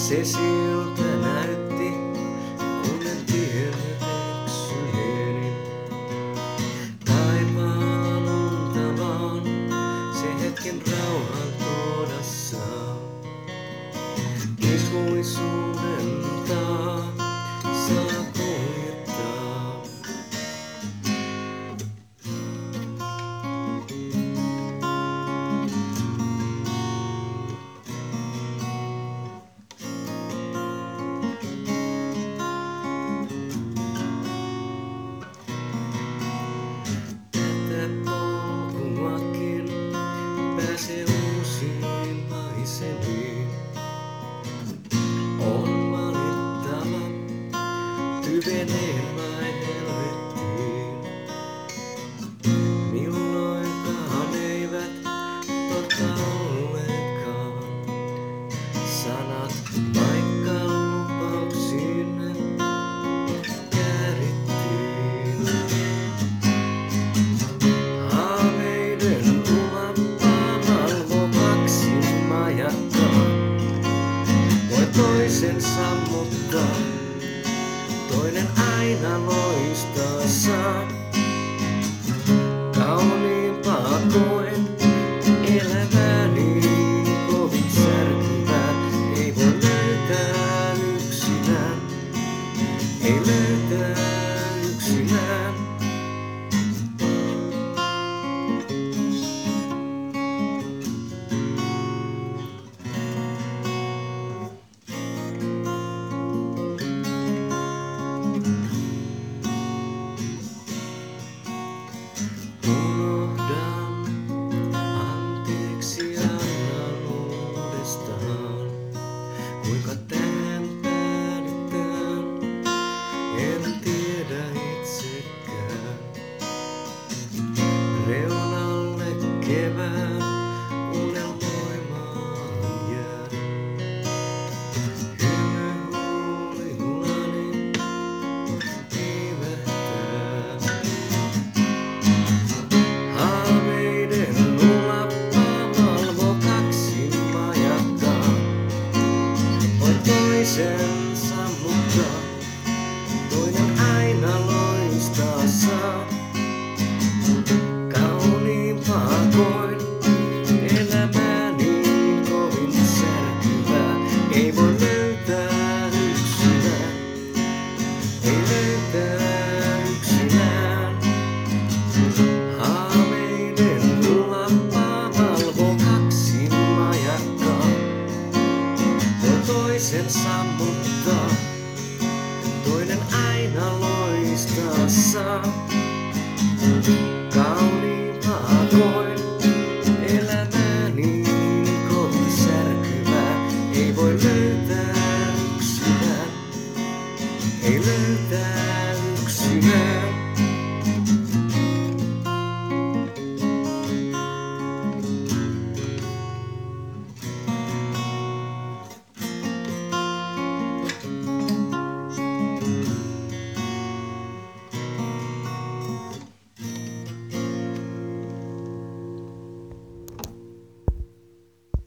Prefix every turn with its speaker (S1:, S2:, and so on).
S1: Se siltä näytti, kun en tiennyt eksyneeni. Taivaan unta vaan, se hetken rauhan tuoda saa. Ikuisuudelta saa kuljettaa. Tätä polkuakin pääsee uusiin maisemiin. On valittava tyveneen vain helvettiin. Milloinkaan eivät totta olleetkaan sanat, vaikka lupauksiin käärittiin. Haaveiden luvapaa valvo kaksi majakkaa. Voi toisen sammuttaa, toinen aina loistaa saa. Kauniimpaa koen elämäni kovin särkyvää. Ei voi löytää yksinään, ei löytää yksinään. Unohdan, anteeksi annan uudestaan. Kuinka tähän päädytään, en tiedä itsekään. Reunalle kevään unelmoimaan jään. Hymy huulillani viivähtää. Haaveiden lulapaa valvo kaksi majakkaa. Voi toisen sammuttaa, toinen aina loistaa saa. Kauniimpaa koin elämäni kovin särkyvää. Ei voi löytää yksinään, ei löytää yksinään. Haaveiden lulapaa valvo kaksi majakkaa. Voi toisen sammuttaa, toinen aina loistaa saa.